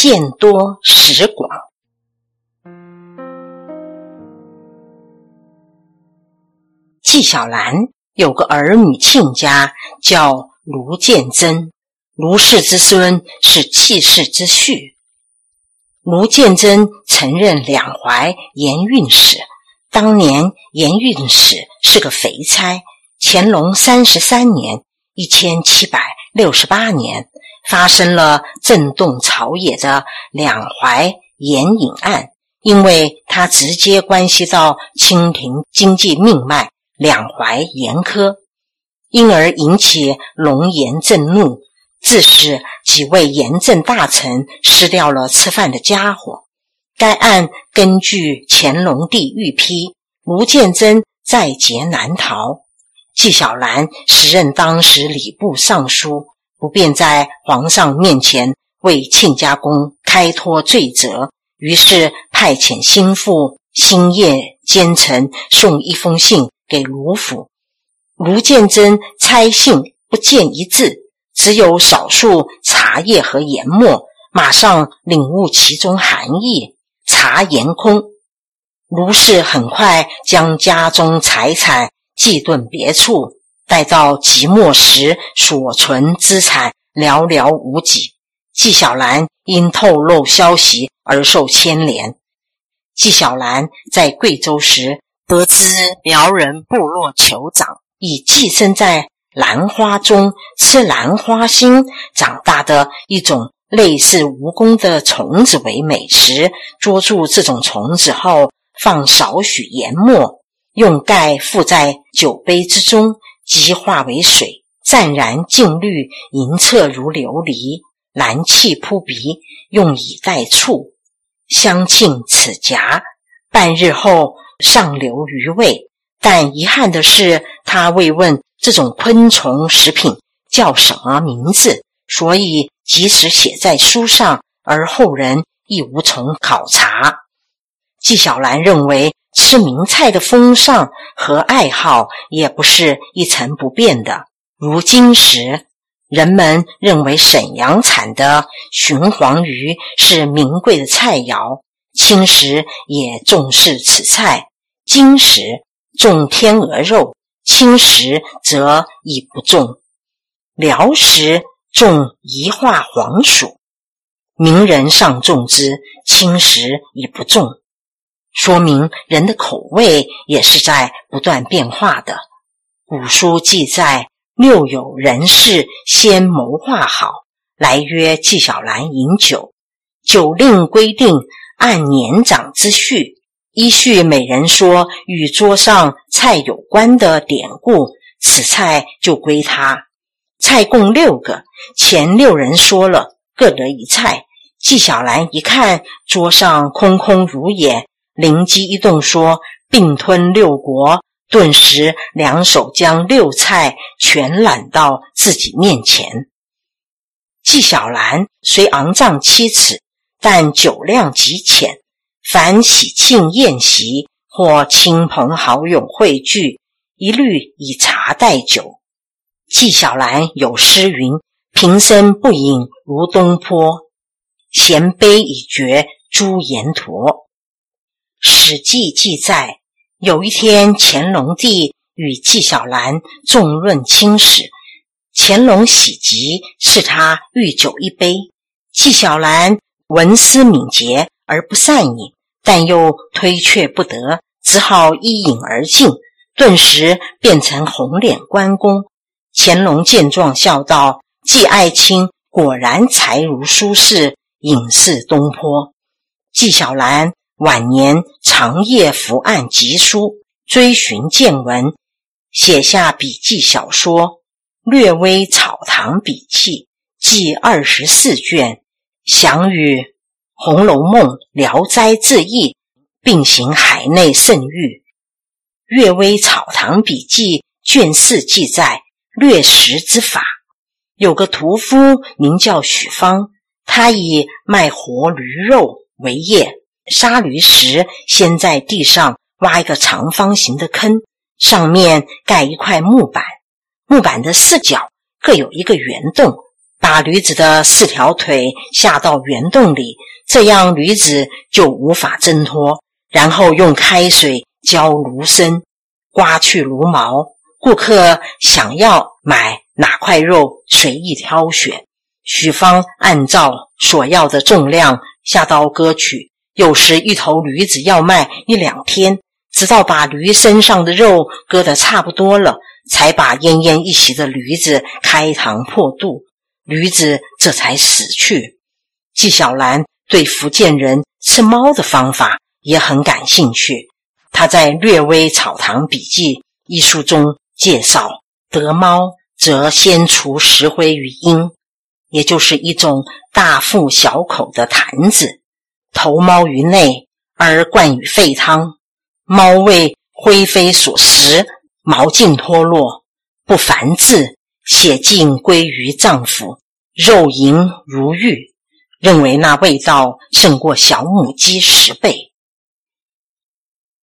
见多识广。纪晓岚有个儿女亲家叫卢建真，卢氏之孙是戚氏之婿。卢建真曾任两淮盐运使，当年盐运使是个肥差。乾隆33年1768年发生了震动朝野的两淮盐引案，因为它直接关系到清廷经济命脉两淮盐科，因而引起龙颜震怒，致使几位盐政大臣失掉了吃饭的家伙。该案根据乾隆帝御批，卢建真在劫难逃。纪晓岚时任当时礼部尚书，不便在皇上面前为亲家公开脱罪责，于是派遣心腹星夜奸臣送一封信给卢府。卢建真拆信不见一字，只有少数茶叶和研末，马上领悟其中含义，茶言空。卢氏很快将家中财产寄遁别处，待到即墨时所存资产寥寥无几。纪晓岚因透露消息而受牵连。纪晓岚在贵州时得知苗人部落酋长以寄生在兰花中吃兰花心长大的一种类似蜈蚣的虫子为美食，捉住这种虫子后放少许研末，用盖覆在酒杯之中，即化为水，湛然净绿，银澈如琉璃，蓝气扑鼻，用以代醋，香沁齿颊，半日后上流余味。但遗憾的是，他未问这种昆虫食品叫什么名字，所以即使写在书上，而后人亦无从考察。纪晓岚认为吃名菜的风尚和爱好也不是一成不变的。如今时，人们认为沈阳产的鲟黄鱼是名贵的菜肴，清时也重视此菜，今时重天鹅肉，清时则已不重，辽时重夷化黄鼠，名人上重之，清时已不重，说明人的口味也是在不断变化的。古书记载，六有人士先谋划好，来约纪晓岚饮酒，酒令规定按年长之序，依序每人说与桌上菜有关的典故，此菜就归他。菜共6个，前6人说了，各得一菜。纪晓岚一看桌上空空如也，灵机一动说并吞6国，顿时两手将6菜全揽到自己面前。纪晓岚虽昂仗7尺，但酒量极浅，凡喜庆宴席或亲朋好友汇聚，一律以茶代酒。纪晓岚有诗云：平生不饮如东坡，衔杯已觉朱颜驼。史记记载，有一天乾隆帝与纪晓岚纵论清史，乾隆喜极，赐他御酒一杯。纪晓岚文思敏捷而不善饮，但又推却不得，只好一饮而尽，顿时变成红脸关公。乾隆见状笑道：纪爱卿果然才如苏轼，隐似东坡。纪晓岚晚年长夜伏案疾书，追寻见闻，写下笔记小说《略微草堂笔记》，计24卷，详与《红楼梦》《聊斋志异》并行海内盛誉。《略微草堂笔记》卷4记载掠食之法，有个屠夫名叫许方，他以卖活驴肉为业，杀驴时先在地上挖一个长方形的坑，上面盖一块木板，木板的4角各有一个圆洞， 把驴子的4条腿下到圆洞里，这样驴子就无法挣脱，然后用开水浇驴身，刮去驴毛。顾客想要买哪块肉随意挑选，许方按照所要的重量下刀割取。有时一头驴子要卖1-2天，直到把驴身上的肉割得差不多了，才把奄奄一息的驴子开膛破肚，驴子这才死去。纪晓岚对福建人吃猫的方法也很感兴趣，他在《略微草堂笔记》一书中介绍，得猫则先除石灰与鹰，也就是一种大腹小口的坛子，投猫于内，而灌与沸汤。猫为灰飞所食，毛尽脱落，不繁殖，血尽归于脏腑，肉盈如玉，认为那味道胜过小母鸡10倍。